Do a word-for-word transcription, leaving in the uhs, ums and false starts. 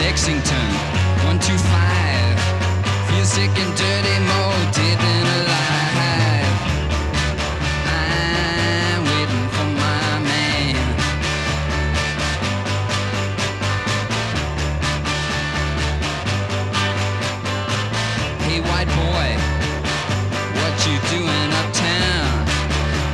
Lexington, one two five. Feel sick and dirty, more dead than